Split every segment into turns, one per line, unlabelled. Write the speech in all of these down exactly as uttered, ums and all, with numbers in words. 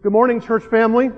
Good morning, church family.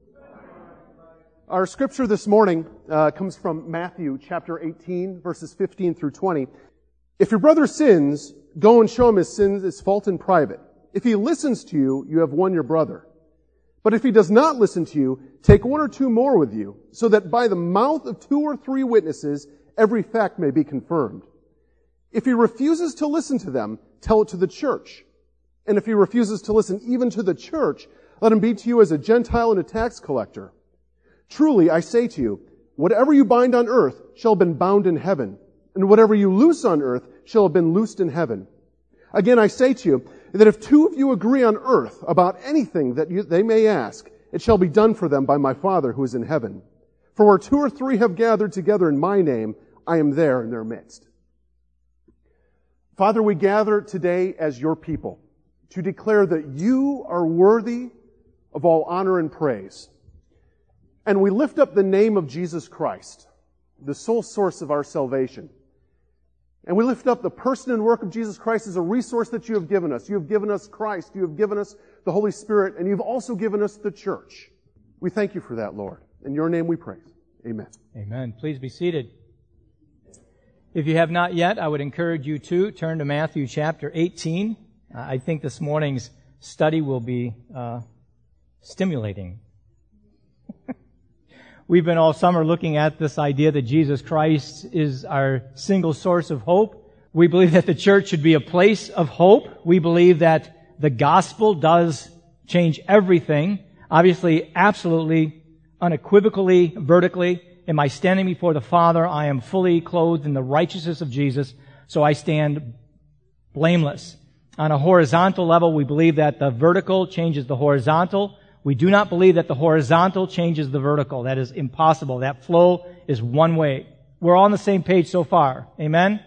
Our scripture this morning uh, comes from Matthew chapter eighteen, verses fifteen through twenty. If your brother sins, go and show him his sins, his fault in private. If he listens to you, you have won your brother. But if he does not listen to you, take one or two more with you, so that by the mouth of two or three witnesses, every fact may be confirmed. If he refuses to listen to them, tell it to the church. And if he refuses to listen even to the church, let him be to you as a Gentile and a tax collector. Truly, I say to you, whatever you bind on earth shall have been bound in heaven, and whatever you loose on earth shall have been loosed in heaven. Again, I say to you that if two of you agree on earth about anything that you, they may ask, it shall be done for them by my Father who is in heaven. For where two or three have gathered together in my name, I am there in their midst. Father, we gather today as your people to declare that you are worthy of all honor and praise. And we lift up the name of Jesus Christ, the sole source of our salvation. And we lift up the person and work of Jesus Christ as a resource that you have given us. You have given us Christ, you have given us the Holy Spirit, and you've also given us the church. We thank you for that, Lord. In your name we praise. Amen.
Amen. Please be seated. If you have not yet, I would encourage you to turn to Matthew chapter eighteen. Uh, I think this morning's study will be uh, stimulating. We've been all summer looking at this idea that Jesus Christ is our single source of hope. We believe that the church should be a place of hope. We believe that the gospel does change everything. Obviously, absolutely, unequivocally, vertically. Am I standing before the Father? I am fully clothed in the righteousness of Jesus, so I stand blameless. On a horizontal level, we believe that the vertical changes the horizontal. We do not believe that the horizontal changes the vertical. That is impossible. That flow is one way. We're all on the same page so far. Amen?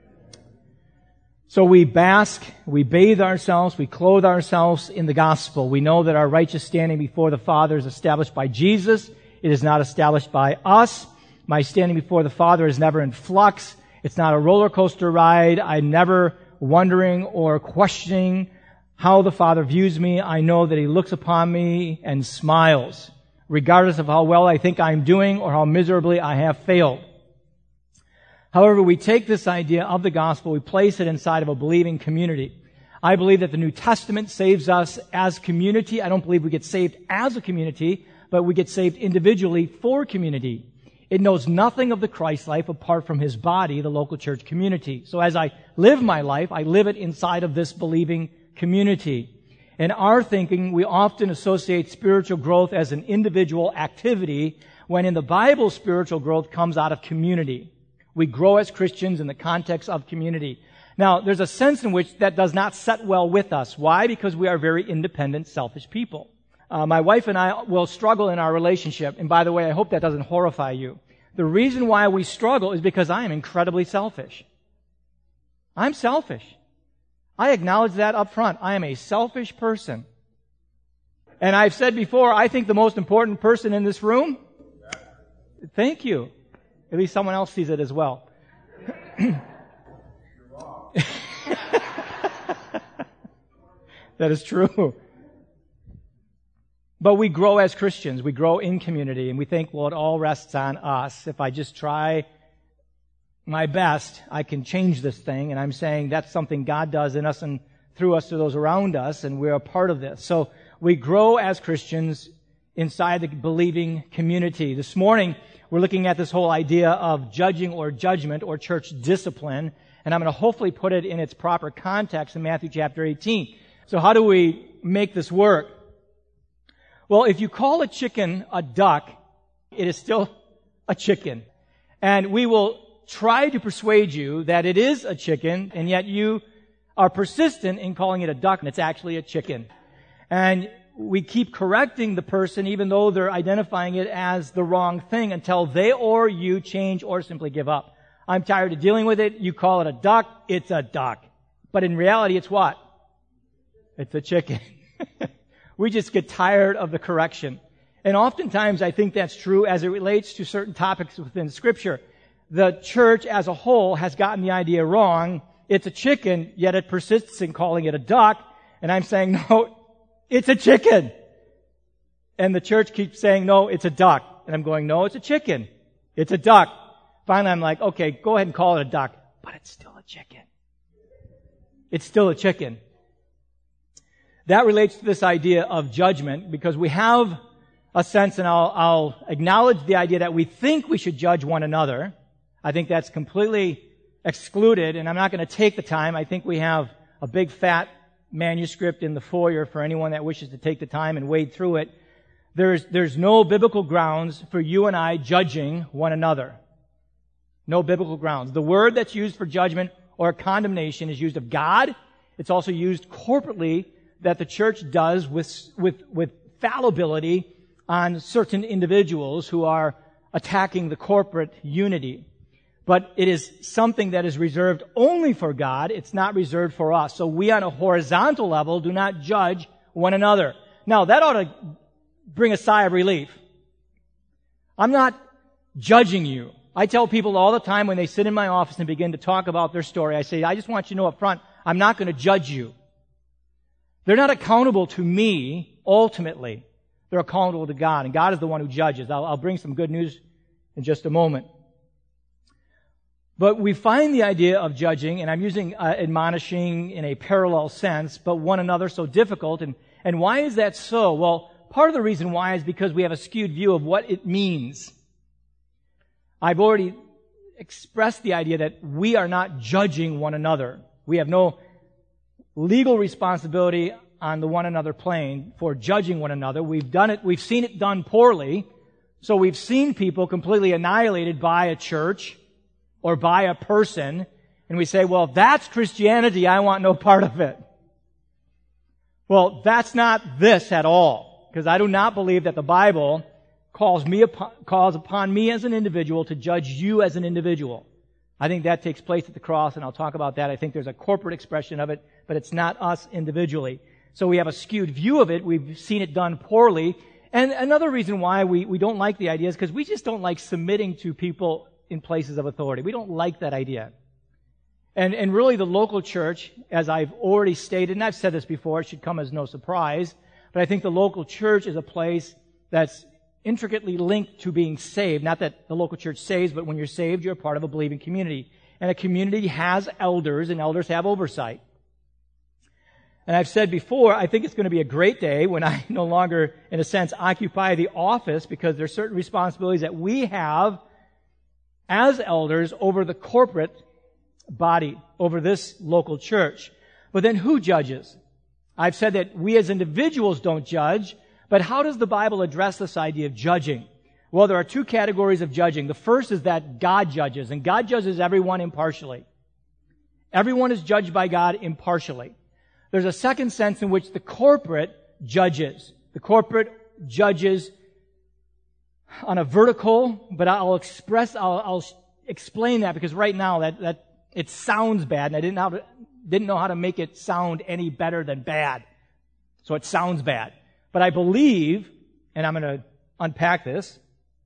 So we bask, we bathe ourselves, we clothe ourselves in the gospel. We know that our righteous standing before the Father is established by Jesus. It is not established by us. My standing before the Father is never in flux. It's not a roller coaster ride. I'm never wondering or questioning how the Father views me. I know that He looks upon me and smiles, regardless of how well I think I'm doing or how miserably I have failed. However, we take this idea of the gospel, we place it inside of a believing community. I believe that the New Testament saves us as community. I don't believe we get saved as a community, but we get saved individually for community. It knows nothing of the Christ life apart from His body, the local church community. So as I live my life, I live it inside of this believing community. In our thinking, we often associate spiritual growth as an individual activity, when in the Bible, spiritual growth comes out of community. We grow as Christians in the context of community. Now, there's a sense in which that does not set well with us. Why? Because we are very independent, selfish people. Uh, my wife and I will struggle in our relationship. And by the way, I hope that doesn't horrify you. The reason why we struggle is because I am incredibly selfish. I'm selfish. I acknowledge that up front. I am a selfish person. And I've said before, I think the most important person in this room, thank you. At least someone else sees it as well. That is true. But we grow as Christians. We grow in community, and we think, well, it all rests on us. If I just try my best, I can change this thing. And I'm saying that's something God does in us and through us to those around us, and we're a part of this. So we grow as Christians inside the believing community. This morning, we're looking at this whole idea of judging or judgment or church discipline, and I'm going to hopefully put it in its proper context in Matthew chapter eighteen. So how do we make this work? Well, if you call a chicken a duck, it is still a chicken. And we will try to persuade you that it is a chicken, and yet you are persistent in calling it a duck, and it's actually a chicken. And we keep correcting the person even though they're identifying it as the wrong thing until they or you change or simply give up. I'm tired of dealing with it. You call it a duck, it's a duck. But in reality, it's what? It's a chicken. We just get tired of the correction. And oftentimes I think that's true as it relates to certain topics within Scripture. The church as a whole has gotten the idea wrong. It's a chicken, yet it persists in calling it a duck. And I'm saying, no, it's a chicken. And the church keeps saying, no, it's a duck. And I'm going, no, it's a chicken. It's a duck. Finally, I'm like, okay, go ahead and call it a duck. But it's still a chicken. It's still a chicken. That relates to this idea of judgment, because we have a sense, and I'll, I'll acknowledge the idea that we think we should judge one another. I think that's completely excluded, and I'm not going to take the time. I think we have a big fat manuscript in the foyer for anyone that wishes to take the time and wade through it. There's, there's no biblical grounds for you and I judging one another. No biblical grounds. The word that's used for judgment or condemnation is used of God. It's also used corporately that the church does with, with, with fallibility on certain individuals who are attacking the corporate unity. But it is something that is reserved only for God. It's not reserved for us. So we on a horizontal level do not judge one another. Now, that ought to bring a sigh of relief. I'm not judging you. I tell people all the time when they sit in my office and begin to talk about their story, I say, I just want you to know up front, I'm not going to judge you. They're not accountable to me, ultimately. They're accountable to God, and God is the one who judges. I'll, I'll bring some good news in just a moment. But we find the idea of judging, and I'm using uh, admonishing in a parallel sense, but one another so difficult. And, and why is that so? Well, part of the reason why is because we have a skewed view of what it means. I've already expressed the idea that we are not judging one another. We have no legal responsibility on the one another plane for judging one another. We've done it, we've seen it done poorly. So we've seen people completely annihilated by a church or by a person, and we say, well, that's Christianity, I want no part of it. Well, that's not this at all, because I do not believe that the Bible calls me upon, calls upon me as an individual to judge you as an individual. I think that takes place at the cross, and I'll talk about that. I think there's a corporate expression of it, but it's not us individually. So we have a skewed view of it. We've seen it done poorly. And another reason why we, we don't like the idea is because we just don't like submitting to people in places of authority. We don't like that idea. And, and really the local church, as I've already stated, and I've said this before, it should come as no surprise, but I think the local church is a place that's intricately linked to being saved. Not that the local church saves, but when you're saved, you're a part of a believing community. And a community has elders, and elders have oversight. And I've said before, I think it's going to be a great day when I no longer, in a sense, occupy the office, because there's certain responsibilities that we have as elders over the corporate body, over this local church. But then who judges? I've said that we as individuals don't judge, but how does the Bible address this idea of judging? Well, there are two categories of judging. The first is that God judges, and God judges everyone impartially. Everyone is judged by God impartially. There's a second sense in which the corporate judges. The corporate judges on a vertical, but I'll express, I'll, I'll explain that, because right now that, that it sounds bad, and I didn't know, how to, didn't know how to make it sound any better than bad. So it sounds bad. But I believe, and I'm going to unpack this,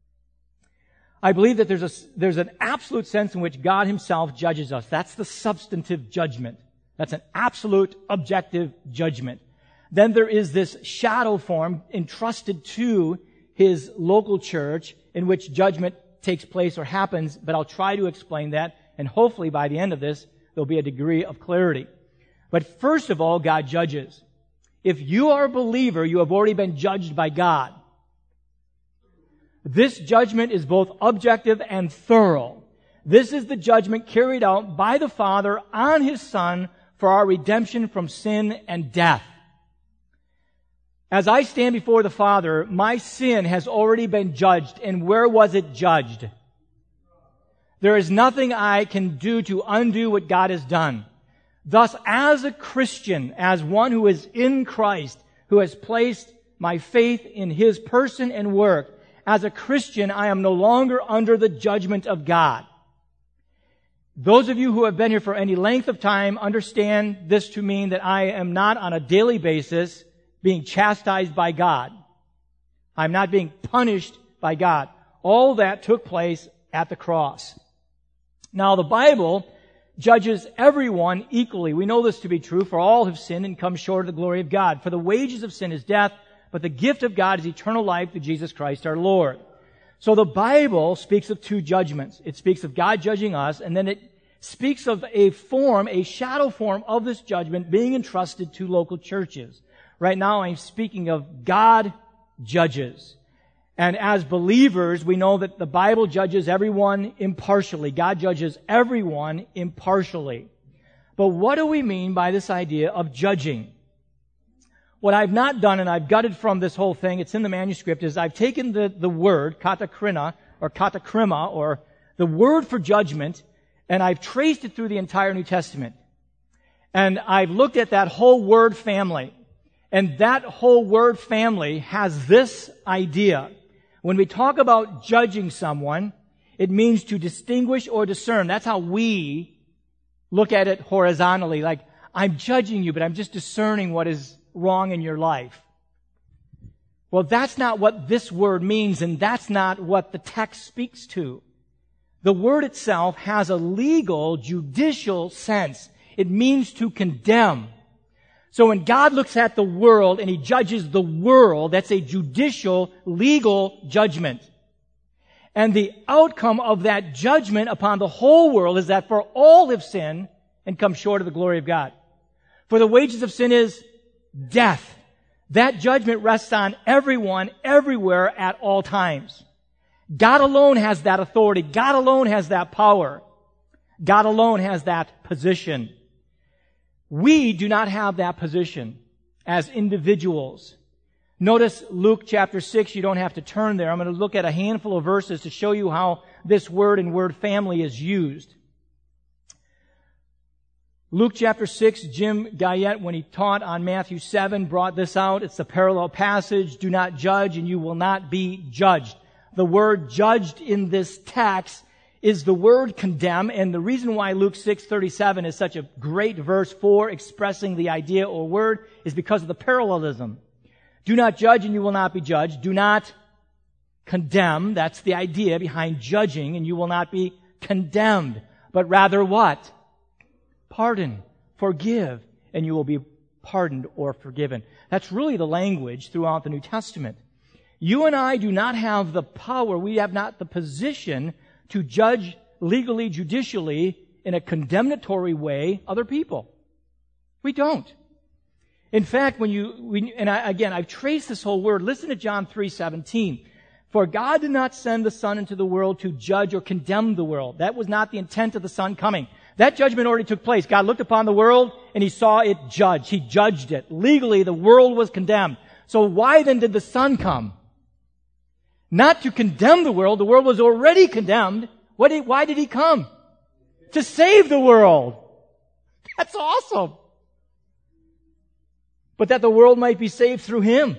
I believe that there's a, there's an absolute sense in which God Himself judges us. That's the substantive judgment. That's an absolute objective judgment. Then there is this shadow form entrusted to His local church in which judgment takes place or happens, but I'll try to explain that, and hopefully by the end of this, there'll be a degree of clarity. But first of all, God judges. If you are a believer, you have already been judged by God. This judgment is both objective and thorough. This is the judgment carried out by the Father on His Son for our redemption from sin and death. As I stand before the Father, my sin has already been judged. And where was it judged? There is nothing I can do to undo what God has done. Thus, as a Christian, as one who is in Christ, who has placed my faith in His person and work, as a Christian, I am no longer under the judgment of God. Those of you who have been here for any length of time understand this to mean that I am not on a daily basis being chastised by God. I'm not being punished by God. All that took place at the cross. Now, the Bible judges everyone equally. We know this to be true, for all have sinned and come short of the glory of God. For the wages of sin is death, but the gift of God is eternal life through Jesus Christ our Lord. So the Bible speaks of two judgments. It speaks of God judging us, and then it speaks of a form, a shadow form of this judgment being entrusted to local churches. Right now I'm speaking of God judges. And as believers, we know that the Bible judges everyone impartially. God judges everyone impartially. But what do we mean by this idea of judging? What I've not done, and I've gutted from this whole thing, it's in the manuscript, is I've taken the, the word, katakrina, or katakrima, or the word for judgment, and I've traced it through the entire New Testament. And I've looked at that whole word family. And that whole word family has this idea. When we talk about judging someone, it means to distinguish or discern. That's how we look at it horizontally. Like, I'm judging you, but I'm just discerning what is wrong in your life. Well, that's not what this word means, and that's not what the text speaks to. The word itself has a legal, judicial sense. It means to condemn. So when God looks at the world and He judges the world, that's a judicial, legal judgment. And the outcome of that judgment upon the whole world is that for all have sinned and come short of the glory of God. For the wages of sin is death. That judgment rests on everyone, everywhere, at all times. God alone has that authority. God alone has that power. God alone has that position. We do not have that position as individuals. Notice Luke chapter six. You don't have to turn there. I'm going to look at a handful of verses to show you how this word and word family is used. Luke chapter six, Jim Guyette, when he taught on Matthew seven, brought this out. It's a parallel passage. Do not judge and you will not be judged. The word judged in this text is the word condemn, and the reason why Luke six thirty-seven is such a great verse for expressing the idea or word is because of the parallelism. Do not judge and you will not be judged. Do not condemn. That's the idea behind judging, and you will not be condemned. But rather what? Pardon, forgive, and you will be pardoned or forgiven. That's really the language throughout the New Testament. You and I do not have the power, we have not the position to judge legally, judicially, in a condemnatory way other people. We don't. In fact, when you, when, and I, again, I've traced this whole word. Listen to John three seventeen. For God did not send the Son into the world to judge or condemn the world. That was not the intent of the Son coming. That judgment already took place. God looked upon the world and He saw it judged. He judged it. Legally, the world was condemned. So why then did the Son come? Not to condemn the world. The world was already condemned. What did, why did He come? To save the world. That's awesome. But that the world might be saved through Him.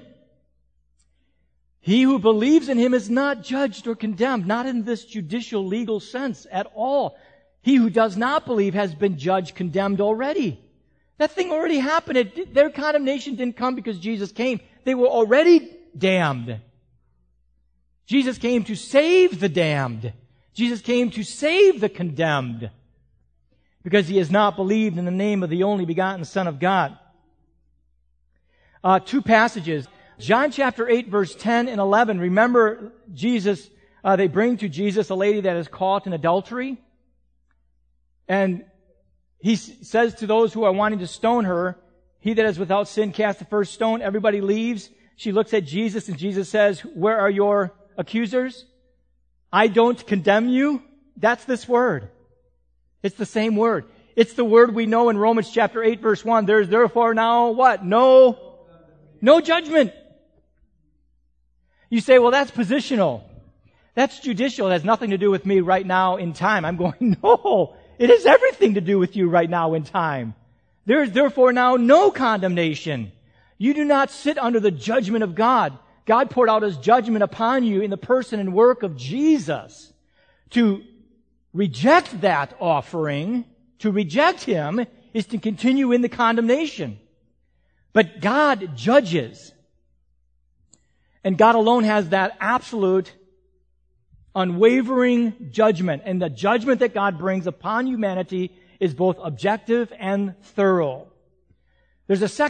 He who believes in Him is not judged or condemned, not in this judicial legal sense at all. He who does not believe has been judged, condemned already. That thing already happened. It, their condemnation didn't come because Jesus came. They were already damned. Jesus came to save the damned. Jesus came to save the condemned. Because he has not believed in the name of the only begotten Son of God. Uh, two passages. John chapter eight, verse ten and eleven. Remember Jesus, uh, they bring to Jesus a lady that is caught in adultery. And he s- says to those who are wanting to stone her, he that is without sin cast the first stone. Everybody leaves. She looks at Jesus and Jesus says, where are your accusers? I don't condemn you. That's this word. It's the same word. It's the word we know in Romans chapter eight, verse one. There's therefore now what? No, no judgment. You say, well, that's positional. That's judicial. It has nothing to do with me right now in time. I'm going, no, it has everything to do with you right now in time. There is therefore now no condemnation. You do not sit under the judgment of God. God poured out His judgment upon you in the person and work of Jesus. To reject that offering, to reject Him, is to continue in the condemnation. But God judges. And God alone has that absolute, unwavering judgment. And the judgment that God brings upon humanity is both objective and thorough. There's a second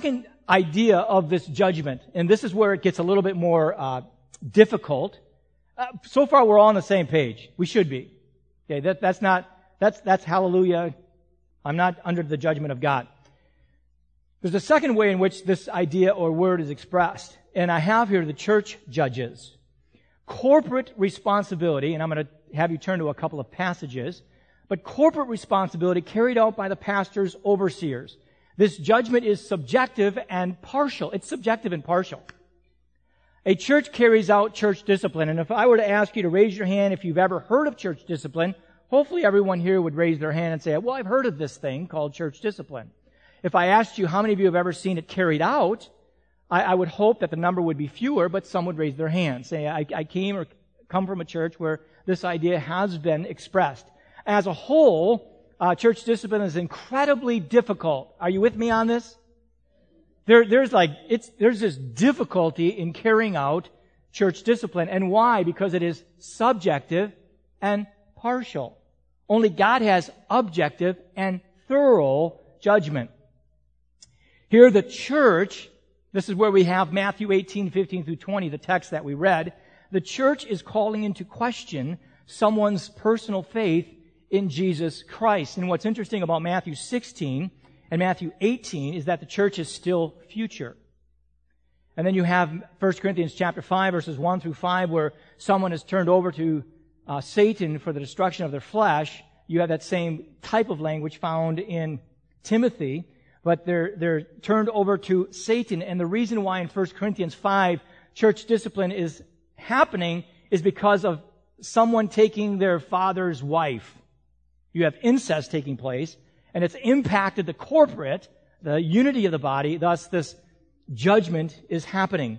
idea of this judgment. And this is where it gets a little bit more uh, difficult. Uh, so far, we're all on the same page. We should be. Okay, that, that's not, that's, that's hallelujah. I'm not under the judgment of God. There's a second way in which this idea or word is expressed. And I have here the church judges. Corporate responsibility, and I'm going to have you turn to a couple of passages, but corporate responsibility carried out by the pastors, overseers. This judgment is subjective and partial. It's subjective and partial. A church carries out church discipline, and if I were to ask you to raise your hand if you've ever heard of church discipline, hopefully everyone here would raise their hand and say, well, I've heard of this thing called church discipline. If I asked you how many of you have ever seen it carried out, I, I would hope that the number would be fewer, but some would raise their hand, say, I, I came or come from a church where this idea has been expressed. As a whole, uh, church discipline is incredibly difficult. Are you with me on this? There, there's like, it's, there's this difficulty in carrying out church discipline. And why? Because it is subjective and partial. Only God has objective and thorough judgment. Here the church, this is where we have Matthew eighteen, fifteen through twenty, the text that we read. The church is calling into question someone's personal faith in Jesus Christ. And what's interesting about Matthew sixteen and Matthew eighteen is that the church is still future. And then you have First Corinthians chapter five, verses one through five, where someone is turned over to uh, Satan for the destruction of their flesh. You have that same type of language found in Timothy, but they're, they're turned over to Satan. And the reason why in First Corinthians five church discipline is happening is because of someone taking their father's wife. You have incest taking place, and it's impacted the corporate, the unity of the body, thus this judgment is happening.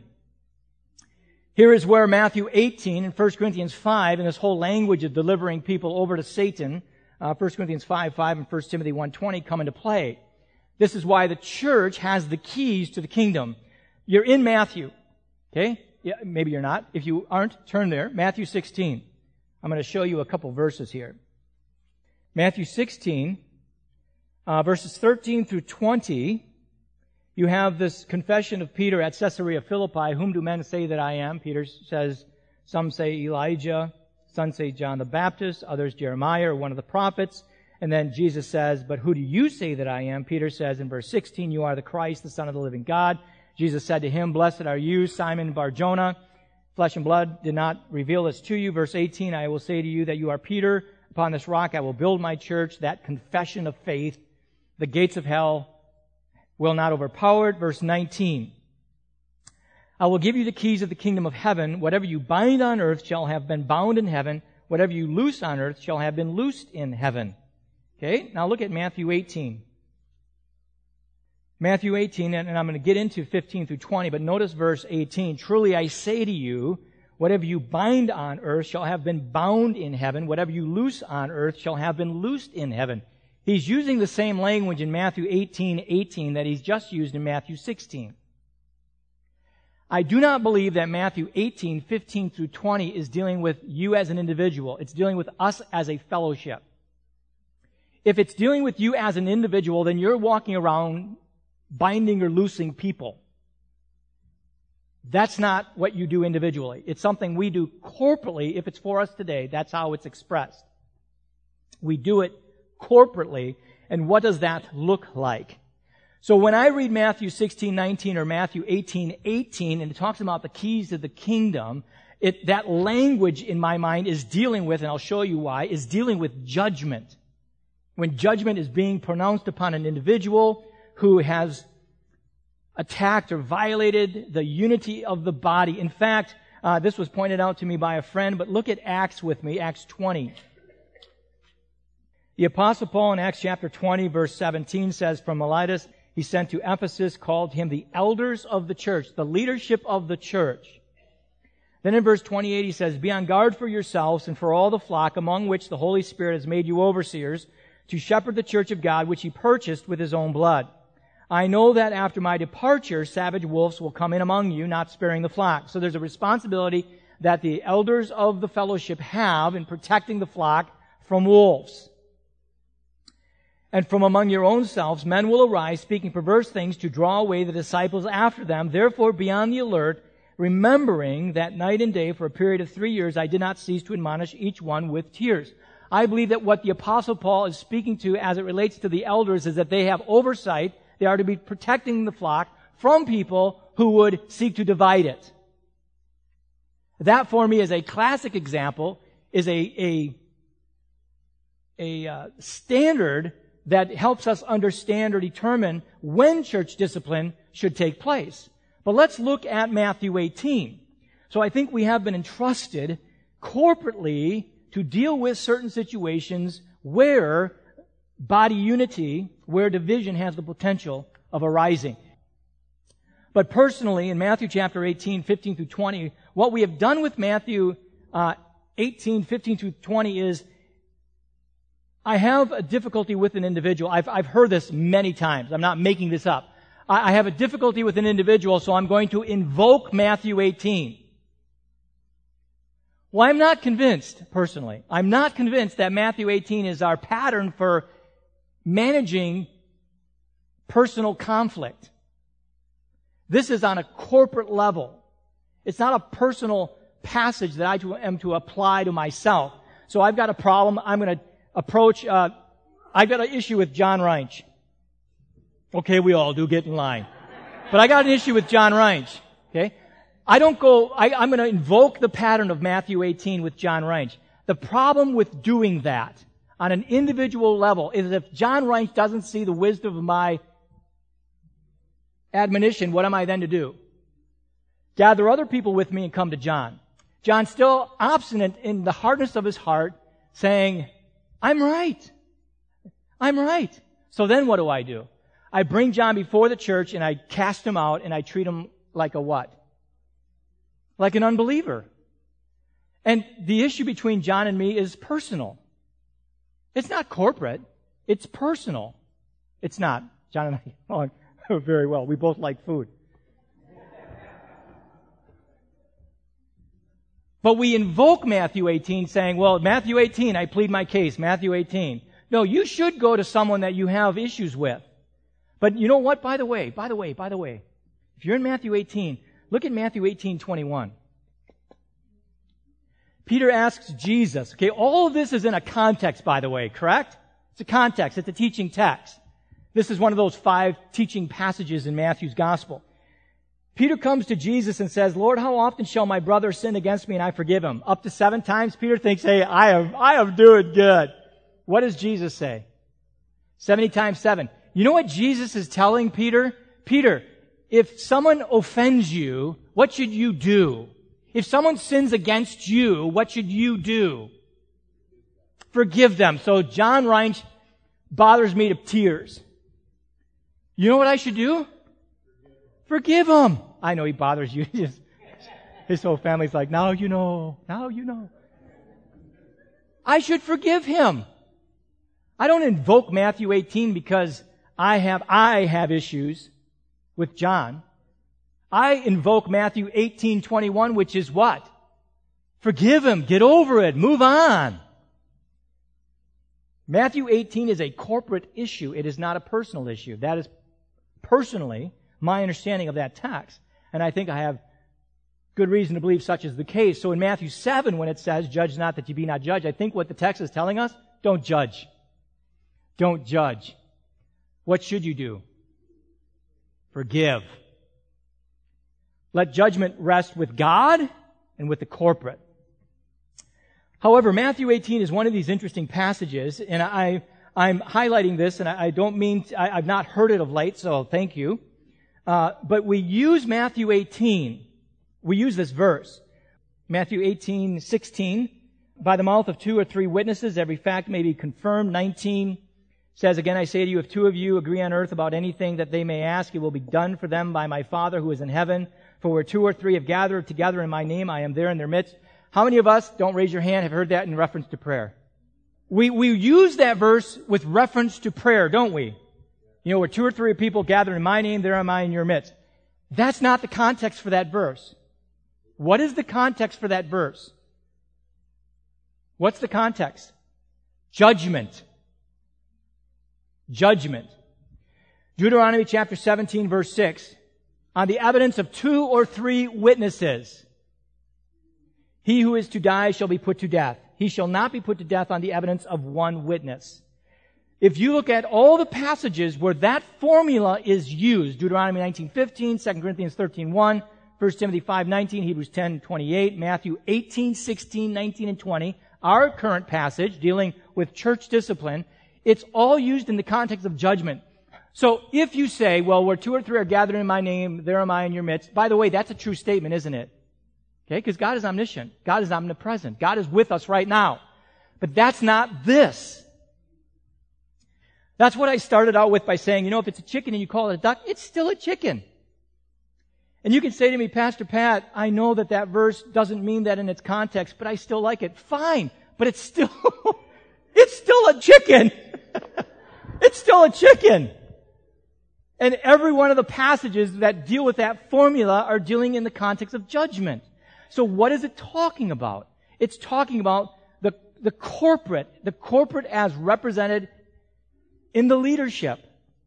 Here is where Matthew eighteen and First Corinthians five and this whole language of delivering people over to Satan, uh, First Corinthians five, five and First Timothy one twenty come into play. This is why the church has the keys to the kingdom. You're in Matthew, okay? Yeah, maybe you're not. If you aren't, turn there. Matthew sixteen. I'm going to show you a couple verses here. Matthew sixteen, uh, verses thirteen through twenty. You have this confession of Peter at Caesarea Philippi. Whom do men say that I am? Peter says, some say Elijah, some say John the Baptist, others Jeremiah or one of the prophets. And then Jesus says, but who do you say that I am? Peter says in verse sixteen, you are the Christ, the Son of the living God. Jesus said to him, blessed are you, Simon Bar-Jonah. Flesh and blood did not reveal this to you. Verse eighteen, I will say to you that you are Peter. Upon this rock I will build my church, that confession of faith. The gates of hell will not overpower it. Verse nineteen, I will give you the keys of the kingdom of heaven. Whatever you bind on earth shall have been bound in heaven. Whatever you loose on earth shall have been loosed in heaven. Okay, now look at Matthew eighteen. Matthew eighteen, and I'm going to get into fifteen through twenty, but notice verse eighteen. Truly I say to you, whatever you bind on earth shall have been bound in heaven. Whatever you loose on earth shall have been loosed in heaven. He's using the same language in Matthew eighteen, eighteen that he's just used in Matthew sixteen. I do not believe that Matthew eighteen, fifteen through twenty is dealing with you as an individual. It's dealing with us as a fellowship. If it's dealing with you as an individual, then you're walking around binding or loosing people. That's not what you do individually. It's something we do corporately. If it's for us today, that's how it's expressed. We do it corporately. And what does that look like? So when I read Matthew sixteen, nineteen or Matthew eighteen, eighteen, and it talks about the keys to the kingdom, it, that language in my mind is dealing with, and I'll show you why, is dealing with judgment. When judgment is being pronounced upon an individual who has attacked or violated the unity of the body. In fact, uh, this was pointed out to me by a friend, but look at Acts with me, Acts twenty. The Apostle Paul in Acts chapter twenty, verse seventeen says, from Miletus he sent to Ephesus, called him the elders of the church, the leadership of the church. Then in verse twenty-eight he says, be on guard for yourselves and for all the flock among which the Holy Spirit has made you overseers, to shepherd the church of God, which he purchased with his own blood. I know that after my departure, savage wolves will come in among you, not sparing the flock. So there's a responsibility that the elders of the fellowship have in protecting the flock from wolves. And from among your own selves men will arise, speaking perverse things to draw away the disciples after them. Therefore be on the alert, remembering that night and day for a period of three years I did not cease to admonish each one with tears. I believe that what the Apostle Paul is speaking to as it relates to the elders is that they have oversight. They are to be protecting the flock from people who would seek to divide it. That for me is a classic example, is a, a, a uh, standard that helps us understand or determine when church discipline should take place. But let's look at Matthew eighteen. So I think we have been entrusted corporately to deal with certain situations where body unity, where division has the potential of arising. But personally, in Matthew chapter eighteen, fifteen through twenty, what we have done with Matthew uh, eighteen, fifteen through twenty is I have a difficulty with an individual. I've, I've heard this many times. I'm not making this up. I, I have a difficulty with an individual, so I'm going to invoke Matthew eighteen. Well, I'm not convinced, personally. I'm not convinced that Matthew eighteen is our pattern for managing personal conflict. This is on a corporate level. It's not a personal passage that I am to apply to myself. So I've got a problem. I'm going to approach, uh, I've got an issue with John Reinsch. Okay, we all do, get in line. But I got an issue with John Reinsch. Okay? I don't go, I, I'm going to invoke the pattern of Matthew eighteen with John Reinsch. The problem with doing that on an individual level is if John Reinsch doesn't see the wisdom of my admonition, what am I then to do? Gather other people with me and come to John. John's still obstinate in the hardness of his heart, saying, I'm right. I'm right. So then what do I do? I bring John before the church and I cast him out and I treat him like a what? Like an unbeliever. And the issue between John and me is personal. It's not corporate. It's personal. It's not. John and I oh, very well. We both like food. But we invoke Matthew eighteen saying, well, Matthew eighteen, I plead my case. Matthew eighteen. No, you should go to someone that you have issues with. But you know what? By the way, by the way, by the way, if you're in Matthew eighteen, look at Matthew eighteen twenty-one. Peter asks Jesus, okay, all of this is in a context, by the way, correct? It's a context. It's a teaching text. This is one of those five teaching passages in Matthew's gospel. Peter comes to Jesus and says, Lord, how often shall my brother sin against me and I forgive him? Up to seven times? Peter thinks, hey, I am, I am doing good. What does Jesus say? seventy times seven. You know what Jesus is telling Peter? Peter, if someone offends you, what should you do? If someone sins against you, what should you do? Forgive them. So John Reinsch bothers me to tears. You know what I should do? Forgive him. I know he bothers you. His whole family's like, now you know, now you know. I should forgive him. I don't invoke Matthew eighteen because I have, I have issues with John. I invoke Matthew eighteen twenty-one, which is what? Forgive him. Get over it. Move on. Matthew eighteen is a corporate issue. It is not a personal issue. That is personally my understanding of that text. And I think I have good reason to believe such is the case. So in Matthew seven, when it says, judge not that you be not judged, I think what the text is telling us, don't judge. Don't judge. What should you do? Forgive. Let judgment rest with God and with the corporate. However, Matthew eighteen is one of these interesting passages, and I, I'm highlighting this, and I, I don't mean, to, I, I've not heard it of late, so thank you. Uh, but we use Matthew eighteen. We use this verse. Matthew eighteen, sixteen. By the mouth of two or three witnesses, every fact may be confirmed. nineteen says, again, I say to you, if two of you agree on earth about anything that they may ask, it will be done for them by my Father who is in heaven. For where two or three have gathered together in my name, I am there in their midst. How many of us, don't raise your hand, have heard that in reference to prayer? We, we use that verse with reference to prayer, don't we? You know, where two or three people gather in my name, there am I in your midst. That's not the context for that verse. What is the context for that verse? What's the context? Judgment. judgment. Deuteronomy chapter seventeen, verse six. On the evidence of two or three witnesses, he who is to die shall be put to death. He shall not be put to death on the evidence of one witness. If you look at all the passages where that formula is used, Deuteronomy nineteen fifteen, Second Corinthians thirteen one, First Timothy five nineteen, Hebrews ten twenty-eight, Matthew eighteen sixteen, nineteen, and twenty, our current passage dealing with church discipline, it's all used in the context of judgment. So if you say, well, where two or three are gathered in my name, there am I in your midst. By the way, that's a true statement, isn't it? Okay, because God is omniscient. God is omnipresent. God is with us right now. But that's not this. That's what I started out with by saying, you know, if it's a chicken and you call it a duck, it's still a chicken. And you can say to me, Pastor Pat, I know that that verse doesn't mean that in its context, but I still like it. Fine, but it's still, it's still a chicken. It's still a chicken. And every one of the passages that deal with that formula are dealing in the context of judgment. So what is it talking about? It's talking about the, the corporate, the corporate as represented in the leadership.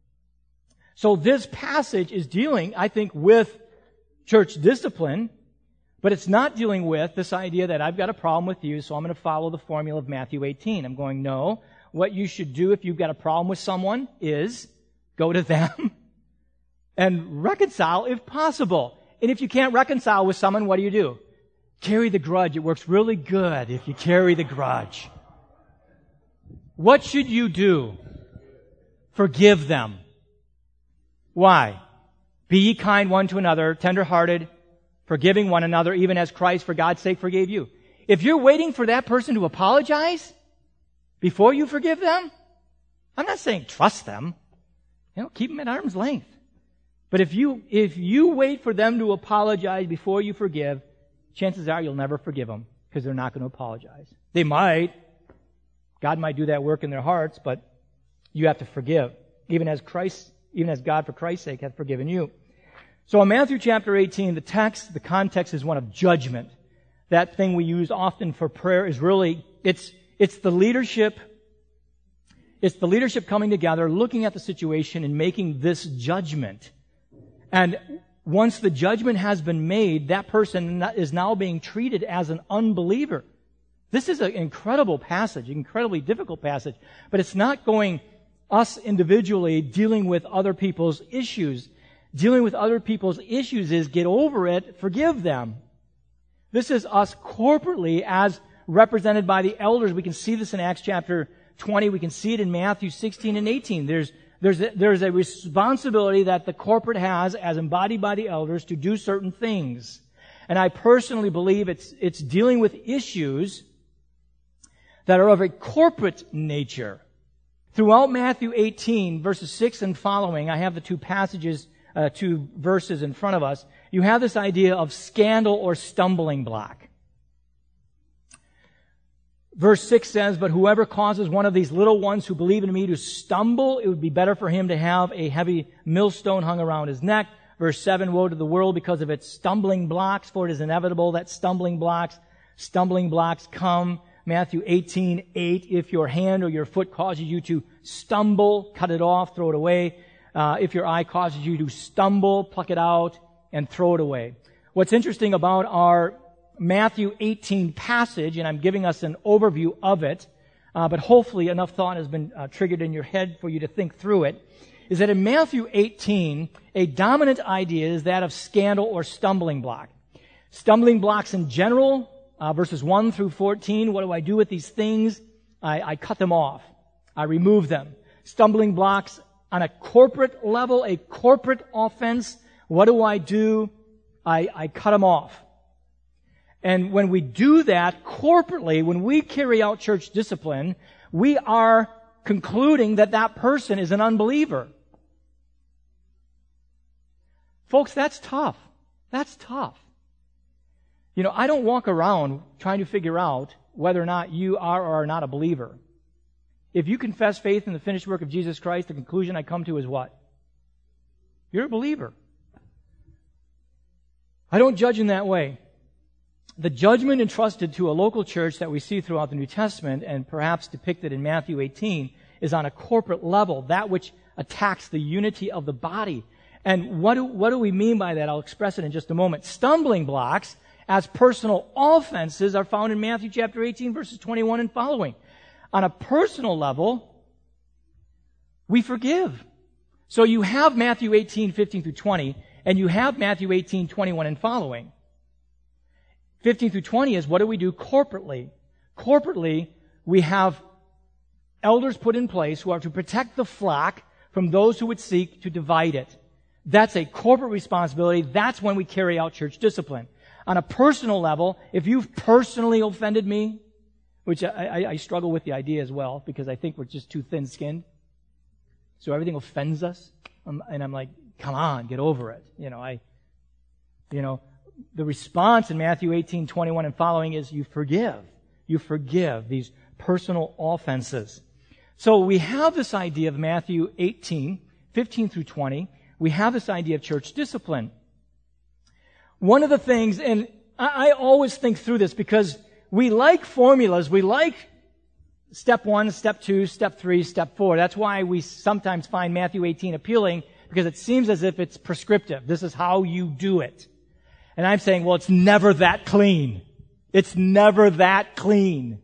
So this passage is dealing, I think, with church discipline, but it's not dealing with this idea that I've got a problem with you, so I'm going to follow the formula of Matthew eighteen. I'm going, no. What you should do if you've got a problem with someone is go to them and reconcile if possible. And if you can't reconcile with someone, what do you do? Carry the grudge. It works really good if you carry the grudge. What should you do? Forgive them. Why? Be ye kind one to another, tender-hearted, forgiving one another, even as Christ, for God's sake, forgave you. If you're waiting for that person to apologize before you forgive them, I'm not saying trust them. You know, keep them at arm's length. But if you, if you wait for them to apologize before you forgive, chances are you'll never forgive them because they're not going to apologize. They might. God might do that work in their hearts, but you have to forgive, even as Christ, even as God for Christ's sake hath forgiven you. So in Matthew chapter eighteen, the text, the context is one of judgment. That thing we use often for prayer is really, it's, it's the leadership, it's the leadership coming together, looking at the situation and making this judgment. And once the judgment has been made, that person is now being treated as an unbeliever. This is an incredible passage, incredibly difficult passage, but it's not going us individually dealing with other people's issues. Dealing with other people's issues is get over it, forgive them. This is us corporately as represented by the elders. We can see this in Acts chapter twenty. We can see it in Matthew sixteen and eighteen. There's There's a, there's a responsibility that the corporate has as embodied by the elders to do certain things. And I personally believe it's, it's dealing with issues that are of a corporate nature. Throughout Matthew eighteen, verses six and following, I have the two passages, uh, two verses in front of us. You have this idea of scandal or stumbling block. Verse six says, but whoever causes one of these little ones who believe in me to stumble, it would be better for him to have a heavy millstone hung around his neck. Verse seven, woe to the world because of its stumbling blocks, for it is inevitable that stumbling blocks, stumbling blocks come. Matthew eighteen eight, if your hand or your foot causes you to stumble, cut it off, throw it away. Uh, if your eye causes you to stumble, pluck it out and throw it away. What's interesting about our Matthew eighteen passage, and I'm giving us an overview of it, uh, but hopefully enough thought has been uh, triggered in your head for you to think through it, is that in Matthew eighteen, a dominant idea is that of scandal or stumbling block. Stumbling blocks in general, uh, verses one through fourteen, what do I do with these things? I, I cut them off. I remove them. Stumbling blocks on a corporate level, a corporate offense, what do I do? I, I cut them off. And when we do that corporately, when we carry out church discipline, we are concluding that that person is an unbeliever. Folks, that's tough. That's tough. You know, I don't walk around trying to figure out whether or not you are or are not a believer. If you confess faith in the finished work of Jesus Christ, the conclusion I come to is what? You're a believer. I don't judge in that way. The judgment entrusted to a local church that we see throughout the New Testament and perhaps depicted in Matthew eighteen is on a corporate level, that which attacks the unity of the body. And what do, what do we mean by that? I'll express it in just a moment. Stumbling blocks as personal offenses are found in Matthew chapter eighteen, verses twenty-one and following. On a personal level, we forgive. So you have Matthew eighteen, fifteen through twenty, and you have Matthew eighteen, twenty-one and following. fifteen through twenty is what do we do corporately? Corporately, we have elders put in place who are to protect the flock from those who would seek to divide it. That's a corporate responsibility. That's when we carry out church discipline. On a personal level, if you've personally offended me, which I, I, I struggle with the idea as well, because I think we're just too thin-skinned. So everything offends us. Um, and I'm like, come on, get over it. You know, I, you know, the response in Matthew eighteen, twenty-one and following is you forgive. You forgive these personal offenses. So we have this idea of Matthew eighteen, fifteen through twenty. We have this idea of church discipline. One of the things, and I, I always think through this because we like formulas. We like step one, step two, step three, step four. That's why we sometimes find Matthew eighteen appealing, because it seems as if it's prescriptive. This is how you do it. And I'm saying, well, it's never that clean. It's never that clean.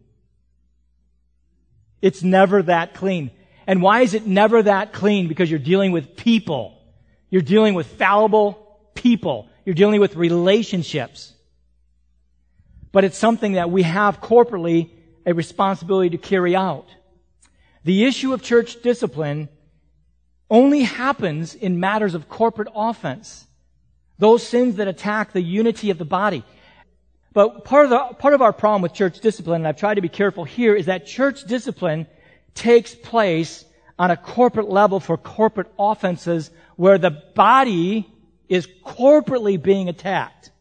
It's never that clean. And why is it never that clean? Because you're dealing with people. You're dealing with fallible people. You're dealing with relationships. But it's something that we have corporately a responsibility to carry out. The issue of church discipline only happens in matters of corporate offense. Those sins that attack the unity of the body. But part of the, part of our problem with church discipline, and I've tried to be careful here, is that church discipline takes place on a corporate level for corporate offenses where the body is corporately being attacked.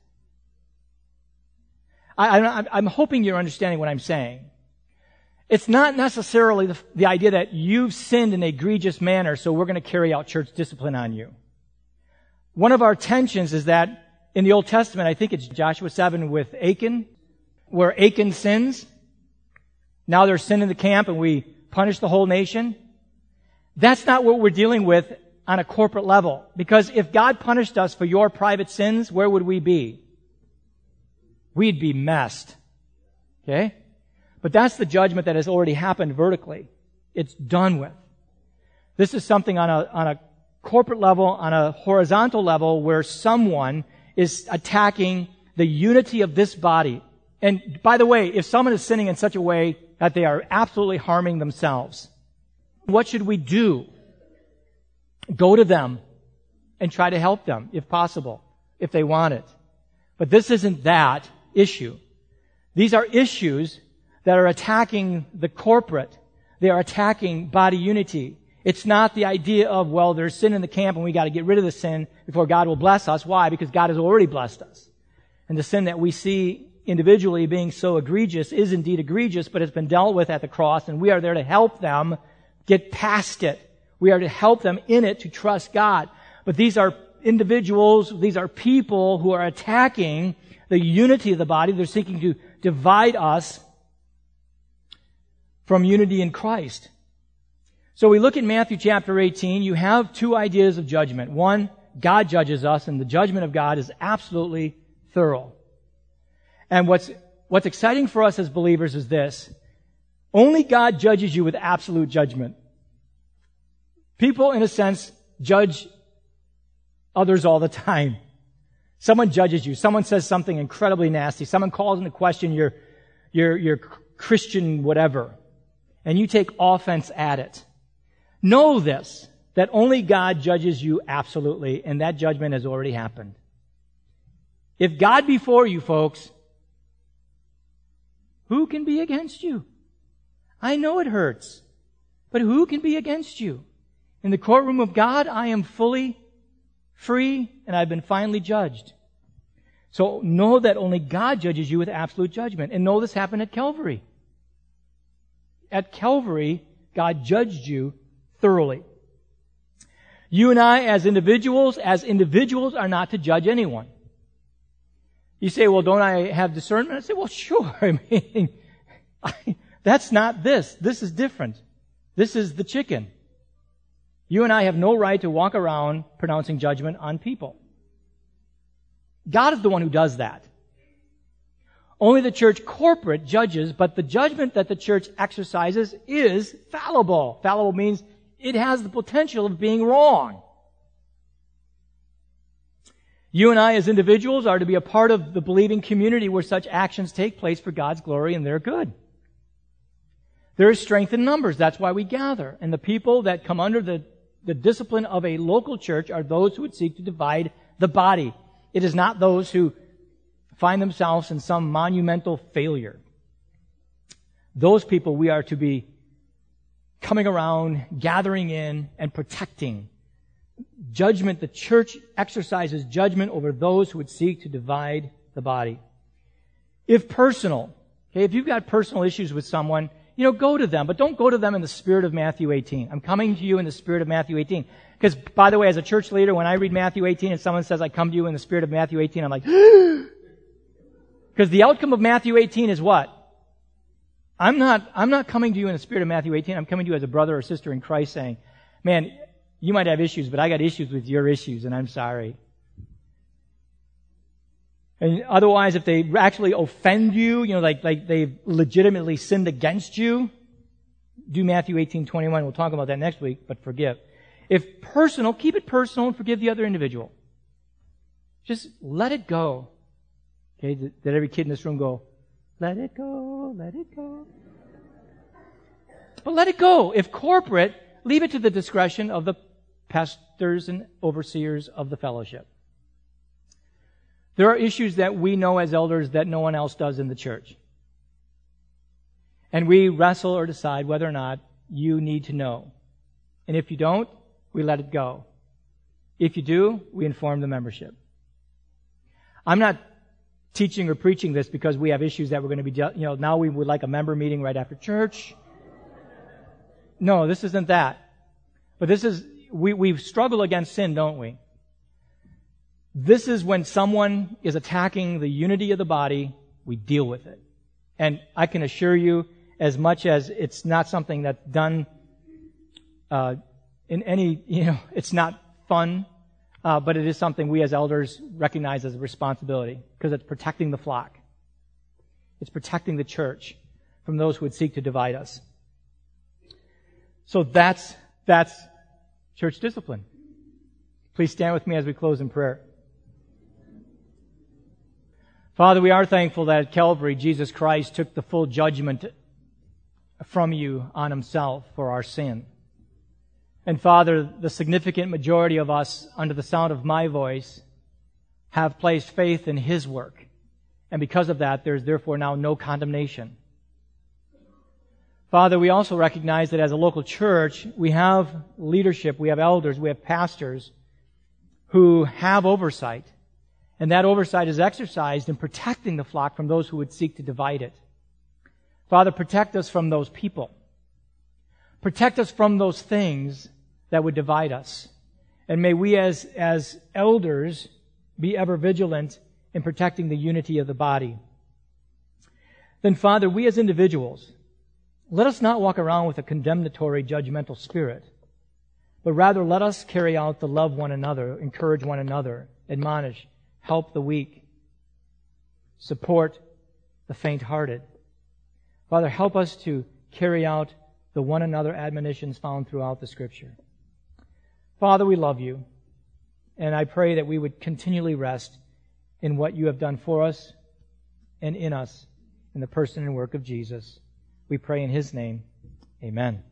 I, I, I'm hoping you're understanding what I'm saying. It's not necessarily the, the idea that you've sinned in an egregious manner, so we're going to carry out church discipline on you. One of our tensions is that in the Old Testament, I think it's Joshua seven with Achan, where Achan sins. Now there's sin in the camp and we punish the whole nation. That's not what we're dealing with on a corporate level. Because if God punished us for your private sins, where would we be? We'd be messed. Okay? But that's the judgment that has already happened vertically. It's done with. This is something on a, on a corporate level, on a horizontal level, where someone is attacking the unity of this body. And by the way, if someone is sinning in such a way that they are absolutely harming themselves, what should we do? Go to them and try to help them, if possible, if they want it. But this isn't that issue. These are issues that are attacking the corporate. They are attacking body unity. It's not the idea of, well, there's sin in the camp and we got to get rid of the sin before God will bless us. Why? Because God has already blessed us. And the sin that we see individually being so egregious is indeed egregious, but it's been dealt with at the cross, and we are there to help them get past it. We are to help them in it to trust God. But these are individuals, these are people who are attacking the unity of the body. They're seeking to divide us from unity in Christ. So we look at Matthew chapter eighteen. You have two ideas of judgment. One, God judges us, and the judgment of God is absolutely thorough. And what's, what's exciting for us as believers is this. Only God judges you with absolute judgment. People, in a sense, judge others all the time. Someone judges you. Someone says something incredibly nasty. Someone calls into question your, your, your Christian whatever. And you take offense at it. Know this, that only God judges you absolutely, and that judgment has already happened. If God be for you, folks, who can be against you? I know it hurts, but who can be against you? In the courtroom of God, I am fully free, and I've been finally judged. So know that only God judges you with absolute judgment. And know this happened at Calvary. At Calvary, God judged you thoroughly. You and I, as individuals, as individuals, are not to judge anyone. You say, well, don't I have discernment? I say, well, sure. I mean, I, that's not this. This is different. This is the chicken. You and I have no right to walk around pronouncing judgment on people. God is the one who does that. Only the church corporate judges, but the judgment that the church exercises is fallible. Fallible means it has the potential of being wrong. You and I as individuals are to be a part of the believing community where such actions take place for God's glory and their good. There is strength in numbers. That's why we gather. And the people that come under the, the discipline of a local church are those who would seek to divide the body. It is not those who find themselves in some monumental failure. Those people we are to be coming around, gathering in, and protecting. Judgment, the church exercises judgment over those who would seek to divide the body. If personal, okay, if you've got personal issues with someone, you know, go to them, but don't go to them in the spirit of Matthew eighteen. I'm coming to you in the spirit of Matthew eighteen. Because, by the way, as a church leader, when I read Matthew eighteen and someone says, I come to you in the spirit of Matthew eighteen, I'm like, because the outcome of Matthew eighteen is what? I'm not, I'm not coming to you in the spirit of Matthew eighteen. I'm coming to you as a brother or sister in Christ saying, man, you might have issues, but I got issues with your issues, and I'm sorry. And otherwise, if they actually offend you, you know, like, like they've legitimately sinned against you, do Matthew eighteen twenty-one. We'll talk about that next week, but forgive. If personal, keep it personal and forgive the other individual. Just let it go. Okay, did, did every kid in this room go, let it go, let it go? But let it go. If corporate, leave it to the discretion of the pastors and overseers of the fellowship. There are issues that we know as elders that no one else does in the church. And we wrestle or decide whether or not you need to know. And if you don't, we let it go. If you do, we inform the membership. I'm not teaching or preaching this because we have issues that we're going to be, you know, now we would like a member meeting right after church. No, this isn't that. But this is, we, we struggle against sin, don't we? This is when someone is attacking the unity of the body, we deal with it. And I can assure you, as much as it's not something that's done uh, in any, you know, it's not fun, uh, but it is something we as elders recognize as a responsibility because it's protecting the flock. It's protecting the church from those who would seek to divide us. So that's, that's church discipline. Please stand with me as we close in prayer. Father, we are thankful that at Calvary, Jesus Christ took the full judgment from you on himself for our sin. And Father, the significant majority of us, under the sound of my voice, have placed faith in his work. And because of that, there's therefore now no condemnation. Father, we also recognize that as a local church, we have leadership, we have elders, we have pastors who have oversight. And that oversight is exercised in protecting the flock from those who would seek to divide it. Father, protect us from those people. Protect us from those things that would divide us. And may we as, as elders be ever vigilant in protecting the unity of the body. Then, Father, we as individuals, let us not walk around with a condemnatory, judgmental spirit, but rather let us carry out the love one another, encourage one another, admonish, help the weak, support the faint-hearted. Father, help us to carry out the one another admonitions found throughout the Scripture. Father, we love you, and I pray that we would continually rest in what you have done for us and in us in the person and work of Jesus. We pray in his name. Amen.